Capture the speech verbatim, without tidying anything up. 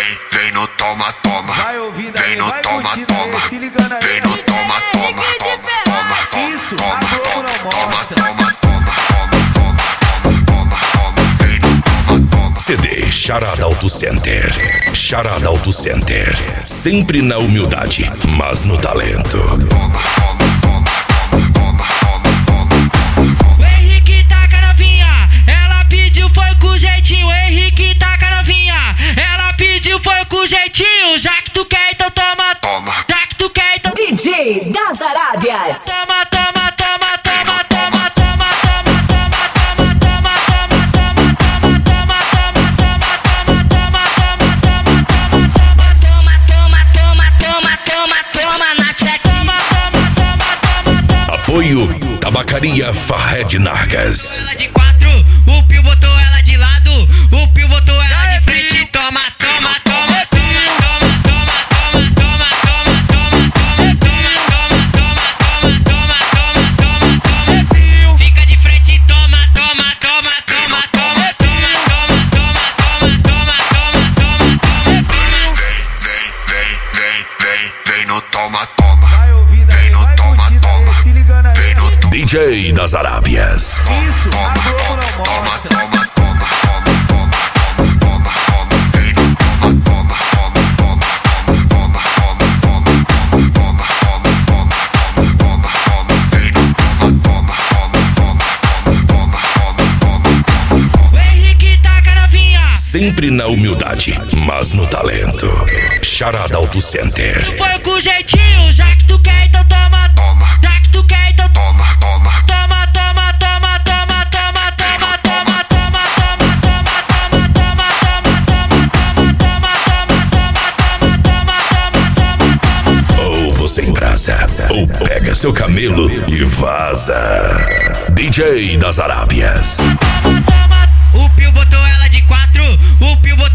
vem, vem no toma, toma. Vai ouvindo vem aí, no vai toma, curtindo toma. aí, se ligando aí. Vem no toma, toma, toma, toma, toma. Isso, toma, a Globo não toma, mostra. toma, toma, toma, toma, toma, toma. Vem no toma, toma. C D Charada Auto Center. Charada Auto Center. Sempre na humildade, mas no talento. Toma, toma, toma, toma, toma, toma. O Henrique taca novinha, ela pediu foi com jeitinho. O Henrique taca novinha, ela pediu foi com jeitinho. Já que tu quer, então toma, Toma. já que tu quer, então D J das Arábias. toma, toma, toma, toma, toma, toma, toma, toma, toma, toma, toma, toma, toma, toma, toma, toma, toma, toma, toma na tcheca. Toma, toma, toma, toma, toma. Apoio Tabacaria Farred Nargas. Ela de quatro, o Pio botou ela de lado, o Pio botou ela de frente. Toma, toma, toma, toma, toma, toma, toma, toma, toma, toma, toma, toma, toma, toma, toma, toma. Fica de frente, toma, toma, toma, toma, toma, toma, toma, toma, toma, toma, toma. Vem, vem, vem, vem, vem no toma, toma. Vai ouvindo aí, Vem no vai toma, curtindo toma. aí, se ligando aí. Vem no toma, D J das Arábias. Isso, a Globo toma, não toma, mostra. toma, toma, toma, toma, toma, toma. Vem no toma, toma, toma, toma, toma, toma, toma, toma, toma, toma, toma, toma, toma. Vem no toma, toma, toma, toma, toma, toma, toma. O Henrique taca novinha, Sempre na humildade, mas no talento. Charada Auto Center. foi com jeitinho. Já que tu quer, então toma, Toma, já que tu quer, então toma, toma. toma, toma, toma, toma, toma, toma, toma, toma, toma, toma, toma, toma, toma, toma, toma, toma, toma. Ou você embrasa, ou pega seu camelo e vaza. D J das Arábias. O Pio botou ela de quatro, o Pio botou